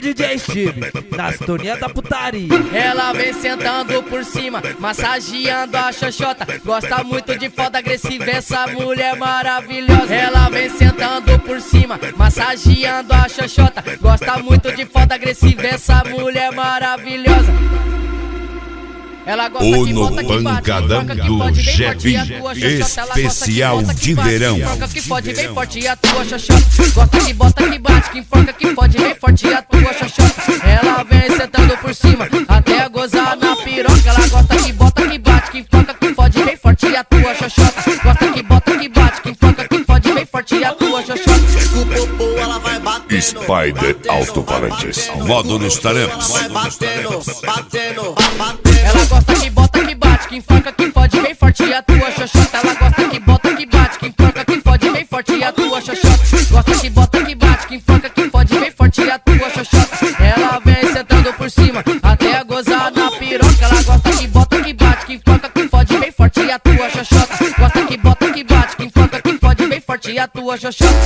DJ Steve, na sintonia da putaria. Ela vem sentando por cima, massageando a xoxota. Gosta muito de foda agressiva, essa mulher maravilhosa. Ela vem sentando por cima, massageando a xoxota. Gosta muito de foda agressiva, essa mulher maravilhosa. Ela gosta o que no bota que bate, pancadão do Jebi, especial de verão. Enforca que pode, vem forte a tua xoxota. Gosta que bota que bate, que enforca que pode, vem forte a tua xoxota. Ela vem sentando por cima, até gozar na piroca. Ela gosta que bota que bate, que enforca que pode, vem forte a tua xoxota. Gosta que bota que bate, que enforca que pode, vem forte a tua xoxota. O popô ela vai batendo, Spider Alto-Falantes, modo nos taremas. vai batendo, batendo, batendo. Ela gosta que bota que bate, que enforca que pode, vem forte a tua xoxota. Ela gosta que bota que bate, que enforca que pode, vem forte a tua xoxota. Gosta que bota que bate, que enforca que pode, vem forte a tua xoxota. Ela vem sentando por cima, até gozar na piroca. Ela gosta que bota que bate, que enforca que pode, vem forte a tua xoxota. Gosta que bota que bate, que enforca que pode, vem forte a tua xoxota.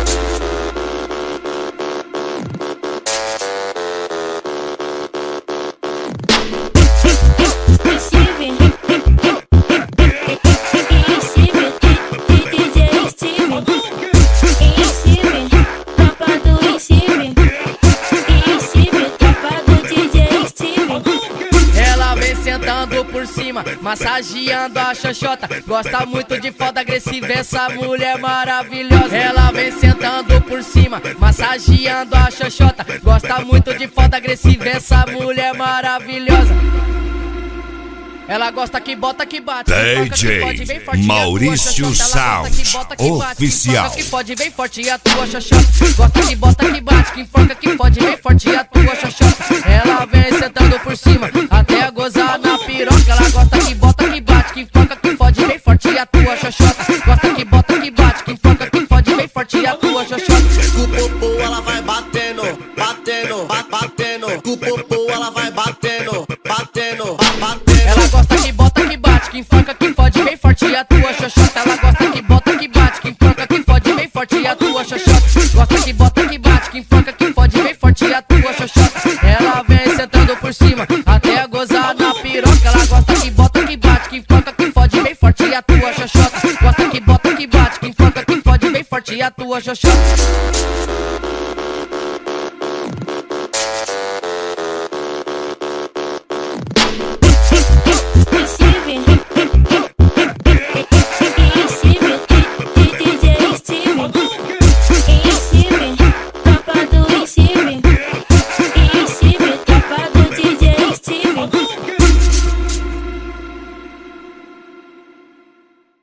Sentando por cima, massageando a xoxota. Gosta muito de foda agressiva, essa mulher maravilhosa. Ela vem sentando por cima, massageando a xoxota. Gosta muito de foda agressiva, essa mulher maravilhosa. Ela gosta que bota que bate, DJ Maurício Sound Oficial. Que pode, vem forte a tua xoxota. Gosta que bota que bate, que enforca que pode, vem forte a tua xoxota. Ela vem sentando por cima, até gozar na piroca. Ela gosta que bota que bate, que enforca que pode, vem forte a tua xoxota. Gosta que bota que bate, que enforca que pode, vem forte a tua xoxota. O popô ela vai batendo, batendo, batendo. O popô ela vai batendo, batendo, batendo. Ela gosta que bota que bate, que enforca que pode, vem forte a tua xoxota. Ela gosta que bota que bate, que enforca que pode, vem forte a tua xoxota. Gosta que bota que bate, que enforca que pode, vem forte a tua xoxota. Ela vem sentando por cima, até gozar na piroca. Ela gosta que bota que bate, que enforca que pode, vem forte a tua xoxota. Gosta que bota que bate, que enforca que pode, vem forte a tua xoxota.